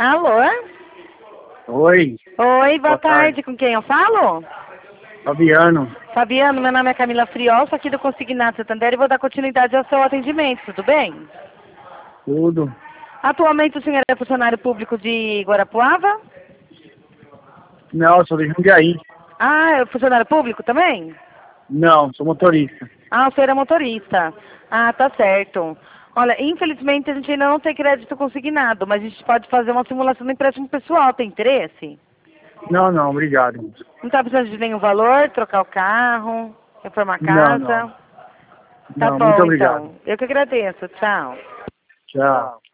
Alô? Oi, Oi, boa boa tarde. tarde. Com quem eu falo? Fabiano. Fabiano, meu nome é Camila Friol, sou aqui do Consignado Santander e vou dar continuidade ao seu atendimento, tudo bem? Tudo? Atualmente o senhor é funcionário público de Guarapuava? Não, sou de Jundiaí. Ah, é funcionário público também? Não, sou motorista. Ah, o senhor é motorista. Ah, tá certo. Olha, infelizmente a gente ainda não tem crédito consignado, mas a gente pode fazer uma simulação do empréstimo pessoal, tem interesse? Não, não, obrigado. Não tá precisando de nenhum valor, trocar o carro, reformar a Não, não. casa? Tá Não, muito bom, obrigado. então. Eu que agradeço. Tchau. Tchau.